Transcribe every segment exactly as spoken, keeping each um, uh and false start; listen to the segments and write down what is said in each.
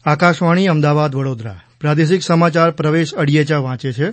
આકાશવાણી અમદાવાદ વડોદરા પ્રાદેશિક સમાચાર પ્રવેશ અડિયેચા વાંચે છે.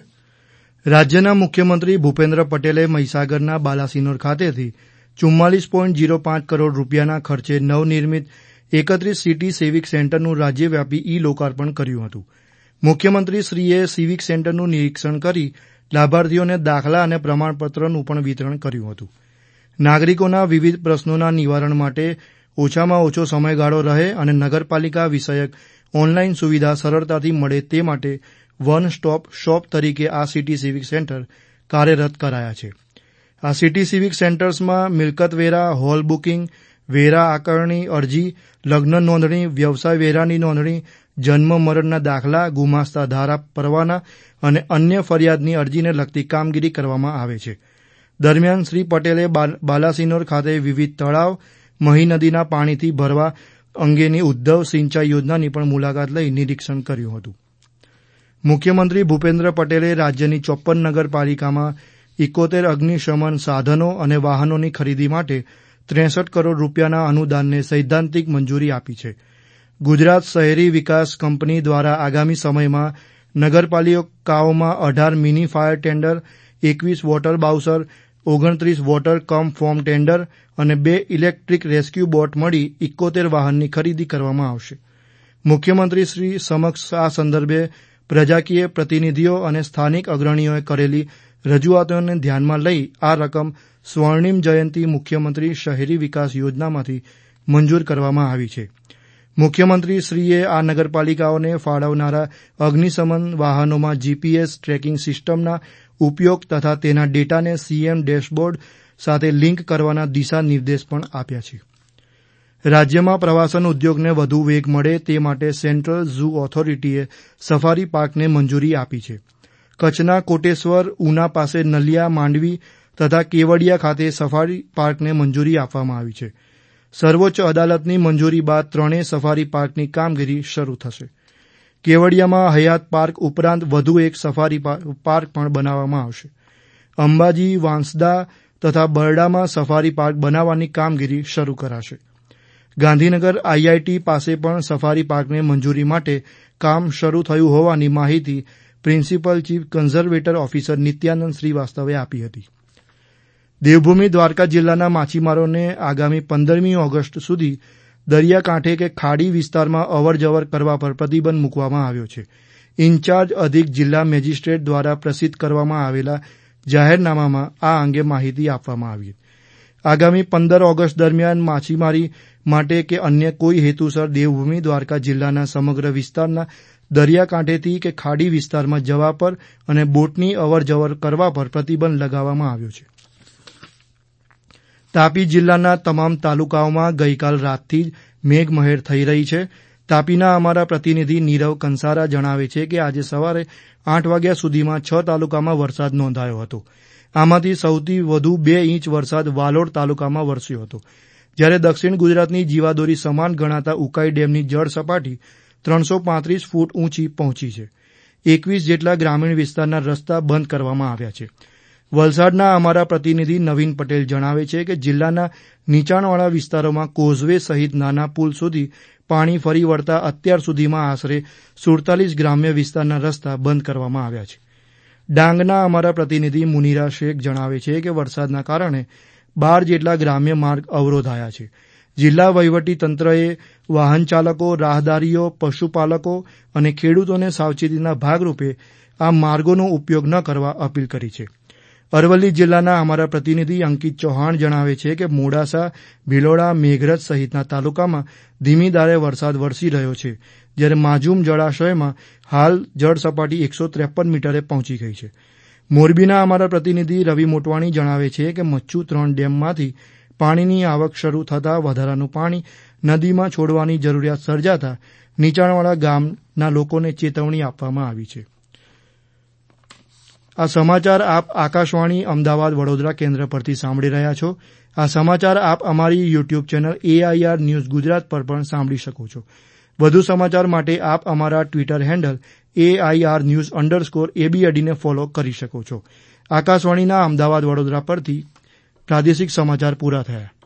રાજ્યના મુખ્યમંત્રી ભૂપેન્દ્ર પટેલે મહીસાગરના બાલાસિનોર ખાતેથી ચુમ્માલીસ પોઈન્ટ ઝીરો પાંચ કરોડ રૂપિયાના ખર્ચે નવનિર્મિત એકત્રીસ સિટી સિવિક સેન્ટરનું રાજ્યવ્યાપી ઈ લોકાર્પણ કર્યું હતું. મુખ્યમંત્રીશ્રીએ સિવિક સેન્ટરનું નિરીક્ષણ કરી લાભાર્થીઓને દાખલા અને પ્રમાણપત્રનું પણ વિતરણ કર્યું હતું. નાગરિકોના વિવિધ પ્રશ્નોના નિવારણ માટે ઓછામાં ઓછો સમયગાળો રહે અને નગરપાલિકા વિષયક ઓનલાઈન સુવિધા સરળતાથી મળે તે માટે વન સ્ટોપ શોપ તરીકે આ સિટી સિવિક સેન્ટર કાર્યરત કરાયા છે. આ સિટી સિવિક સેન્ટર્સમાં મિલકત વેરા, હોલ બુકિંગ, વેરા આકારણી અરજી, લગ્ન નોંધણી, વ્યવસાય વેરાની નોંધણી, જન્મ મરણના દાખલા, ગુમાસ્તા ધારા પરવાના અને અન્ય ફરિયાદની અરજીને લગતી કામગીરી કરવામાં આવે છે. દરમિયાન શ્રી પટેલે બાલાસિનોર ખાતે વિવિધ તળાવ, મહી નદીના પાણીથી ભરવા અંગેની ઉદ્ધવ સિંચાઈ યોજનાની પણ મુલાકાત લઈ નિરીક્ષણ કર્યું હતું. મુખ્યમંત્રી ભૂપેન્દ્ર પટેલે રાજ્યની ચોપન નગરપાલિકામાં ઇકોતેર અગ્નિશમન સાધનો અને વાહનોની ખરીદી માટે ત્રેસઠ કરોડ રૂપિયાના અનુદાનને સૈદ્ધાંતિક મંજૂરી આપી છે. ગુજરાત શહેરી વિકાસ કંપની દ્વારા આગામી સમયમાં નગરપાલિકાઓમાં અઢાર મિની ફાયર ટેન્ડર, એકવીસ વોટર બાઉસર, ઓગણત્રીસ વોટર કમ ફોર્મ ટેન્ડર અને બે ઇલેક્ટ્રિક રેસ્ક્યુ બોટ મળી ઇકોતેર વાહનની ખરીદી કરવામાં આવશે. મુખ્યમંત્રીશ્રી સમક્ષ આ સંદર્ભે પ્રજાકીય પ્રતિનિધિઓ અને સ્થાનિક અગ્રણીઓએ કરેલી રજૂઆતોને ધ્યાનમાં લઈ આ રકમ સ્વર્ણિમ જયંતી મુખ્યમંત્રી શહેરી વિકાસ યોજનામાંથી મંજૂર કરવામાં આવી છે. મુખ્યમંત્રીશ્રીએ આ નગરપાલિકાઓને ફાળવનારા અગ્નિશમન વાહનોમાં જીપીએસ ટ્રેકિંગ સિસ્ટમના ઉપયોગ તથા તેના ડેટાને સીએમ ડેશબોર્ડ સાથે લિંક કરવાના દિશા નિર્દેશ પણ આપ્યા છે. રાજ્યમાં પ્રવાસન ઉદ્યોગને વધુ વેગ મળે તે માટે સેન્ટ્રલ ઝૂ ઓથોરિટીએ સફારી પાર્કને મંજૂરી આપી છે. કચ્છના કોટેશ્વર, ઉના પાસે નલિયા, માંડવી તથા કેવડિયા ખાતે સફારી પાર્કને મંજૂરી આપવામાં આવી છે. સર્વોચ્ચ અદાલતની મંજૂરી બાદ ત્રણેય સફારી પાર્કની કામગીરી શરૂ થશે. કેવડિયામાં હયાત પાર્ક ઉપરાંત વધુ એક સફારી પાર્ક પણ બનાવવામાં આવશે. અંબાજી, વાંસદા તથા બરડામાં સફારી પાર્ક બનાવવાની કામગીરી શરૂ કરાશે. ગાંધીનગર આઈઆઈટી પાસે પણ સફારી પાર્કને મંજૂરી માટે કામ શરૂ થયું હોવાની માહિતી principal chief conservator officer Nityanand શ્રીવાસ્તવે આપી હતી. દેવભૂમિ દ્વારકા જિલ્લાના માછીમારોને આગામી પંદરમી ઓગસ્ટ સુધી દરિયાકાંઠે કે ખાડી વિસ્તારમાં અવરજવર કરવા પર પ્રતિબંધ મૂકવામાં આવ્યો છે. ઇન્ચાર્જ અધિક જિલ્લા મેજિસ્ટ્રેટ દ્વારા પ્રસિદ્ધ કરવામાં આવેલા જાહેરનામામાં આ અંગે માહિતી આપવામાં આવી. આગામી પંદર ઓગસ્ટ દરમિયાન માછીમારી માટે કે અન્ય કોઈ હેતુસર દેવભૂમિ દ્વારકા જિલ્લાના સમગ્ર વિસ્તારના દરિયાકાંઠેથી કે ખાડી વિસ્તારમાં જવા પર અને બોટની અવરજવર કરવા પર પ્રતિબંધ લગાવવામાં આવ્યો છે. તાપી જિલ્લાના તમામ તાલુકાઓમાં ગઈકાલ રાતથી જ મેઘમહેર થઈ રહી છે. તાપીના અમારા પ્રતિનિધિ નીરવ કંસારા જણાવે છે કે આજે સવારે આઠ વાગ્યા સુધીમાં છ તાલુકામાં વરસાદ નોંધાયો હતો. આમાંથી સૌથી વધુ બે ઇંચ વરસાદ વાલોડ તાલુકામાં વરસ્યો હતો. જ્યારે દક્ષિણ ગુજરાતની જીવાદોરી સમાન ગણાતા ઉકાઈ ડેમની જળ સપાટી ત્રણસો પાંત્રીસ ફૂટ ઊંચી પહોંચી છે. એકવીસ જેટલા ગ્રામીણ વિસ્તારના રસ્તા બંધ કરવામાં આવ્યા છે. વલસાડના અમારા પ્રતિનિધિ નવીન પટેલ જણાવે છે કે જિલ્લાના નીચાણવાળા વિસ્તારોમાં કોઝવે સહિત નાના પુલ સુધી પાણી ફરી વળતા અત્યાર સુધીમાં આશરે સુડતાલીસ ગ્રામ્ય વિસ્તારના રસ્તા બંધ કરવામાં આવ્યા છે. ડાંગના અમારા પ્રતિનિધિ મુનીરા શેખ જણાવે છે કે વરસાદના કારણે બાર જેટલા ગ્રામ્ય માર્ગ અવરોધાયા છે. જિલ્લા વહીવટી તંત્રએ વાહન ચાલકો, રાહદારીઓ, પશુપાલકો અને ખેડૂતોને સાવચેતીના ભાગરૂપે આ માર્ગોનો ઉપયોગ ન કરવા અપીલ કરી છે. અરવલ્લી જિલ્લાના અમારા પ્રતિનિધિ અંકિત ચૌહાણ જણાવે છે કે મોડાસા, ભિલોડા, મેઘરજ સહિતના તાલુકામાં ધીમી ધારે વરસાદ વરસી રહ્યો છે. જ્યારે માજુમ જળાશયમાં હાલ જળસપાટી એકસો ત્રેપન મીટરે પહોંચી ગઈ છે. મોરબીના અમારા પ્રતિનિધિ રવિ મોટવાણી જણાવે છે કે મચ્છુ ત્રણ ડેમમાંથી પાણીની આવક શરૂ થતાં વધારાનું પાણી નદીમાં છોડવાની જરૂરિયાત સર્જાતા નીચાણવાળા ગામના લોકોને ચેતવણી આપવામાં આવી છે. આ સમાચાર આપ આકાશવાણી અમદાવાદ વડોદરા કેન્દ્ર પરથી સાંભળી રહ્યા છો. આ સમાચાર આપ અમારી YouTube channel AIR news Gujarat પર પણ સાંભળી શકો છો. વધુ સમાચાર માટે આપ અમારા Twitter handle AIR news underscore એબીએડીને ફોલો કરી શકો છો. આકાશવાણીના અમદાવાદ વડોદરા પરથી પ્રાદેશિક સમાચાર પૂરા થયા.